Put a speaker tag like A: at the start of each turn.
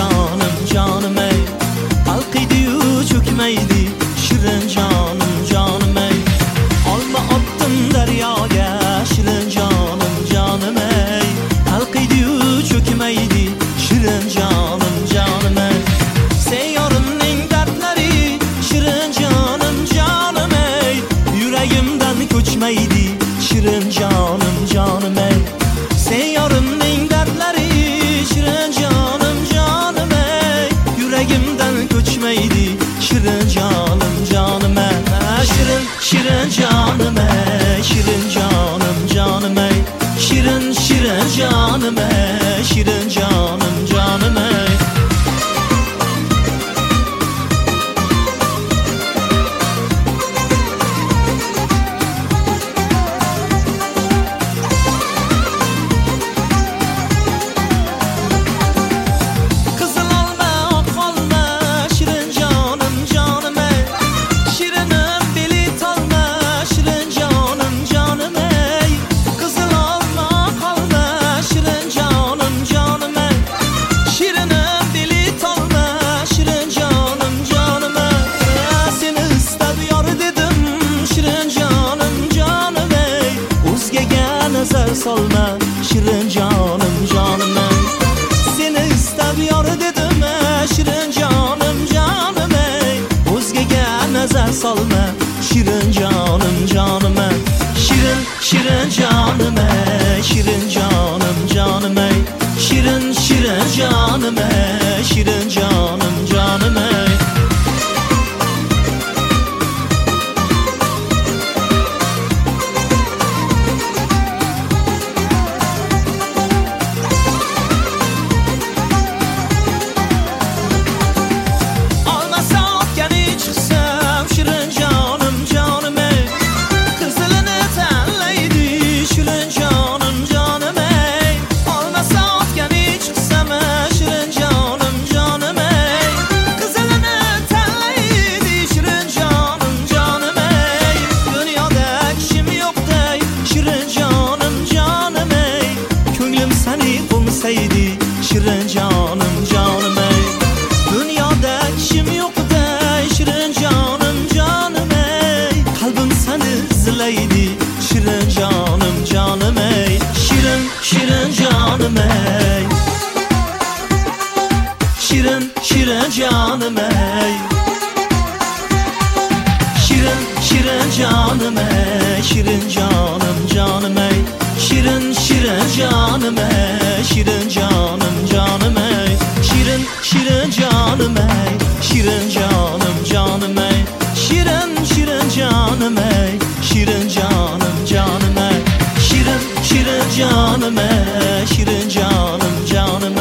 A: canım canım ey. Kalkıydı çökmeydi şirin canım canım ey. Alma attım deryaya şirin canım canım ey. Kalkıydı çökmeydi şirin canım canım ey. Seyyarımın dertleri şirin canım canım ey. Yüreğimden köçmeydi şirin canım canım ey. Seyyarımın dertleri şirin canım canım ey. Yüreğimden köçmeydi şirin canım canım ey. Şirin şirin canım ey. Şirin canım canım ey. Şirin şirin canım ey. Şirin canım canım ey. Nazar salma şirin canım canım ey. Seni istemiyor dedim şirin canım canım ey. O'zgaga nazar salma şirin canım canım ey. Şirin şirin canım ey. Şirin canım canım ey. Şirin şirin canım ey. Şirin canım canım ey. Şirin canım canım ey. Dünyada kim yok da şirin canım canım ey. Kalbim seni izleydi şirin canım canım ey. Şirin şirin canım ey. Şirin şirin canım ey. Şirin şirin canım ey. Şirin canım canım ey. Şirin şirin canım ey. Şirin canım canım ey. Şirin şirin canım ey. Şirin canım canım ey. Şirin şirin canım ey. Şirin canım canım ey. Şirin şirin canım ey. Şirin canım canım